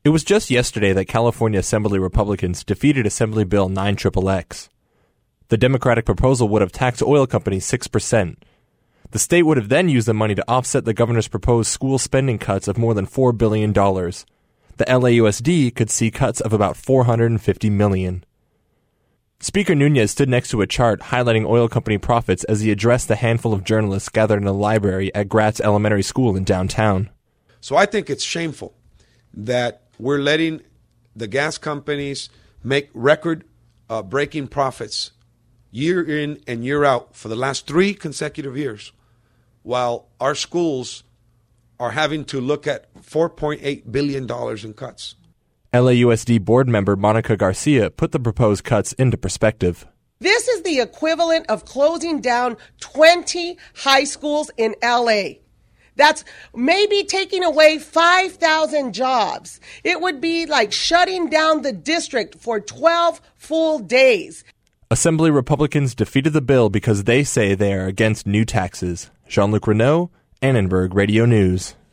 It was just yesterday that California Assembly Republicans defeated Assembly Bill 9XXX. The Democratic proposal would have taxed oil companies 6%. The state would have then used the money to offset the governor's proposed school spending cuts of more than $4 billion. The LAUSD could see cuts of about $450 million. Speaker Nunez stood next to a chart highlighting oil company profits as he addressed the handful of journalists gathered in a library at Gratz Elementary School in downtown. So I think it's shameful that we're letting the gas companies make record-breaking profits year in and year out for the last 3 consecutive years, while our schools are having to look at $4.8 billion in cuts. LAUSD board member Monica Garcia put the proposed cuts into perspective. This is the equivalent of closing down 20 high schools in LA. That's maybe taking away 5,000 jobs. It would be like shutting down the district for 12 full days. Assembly Republicans defeated the bill because they say they are against new taxes. Jean-Luc Renaud, Annenberg Radio News.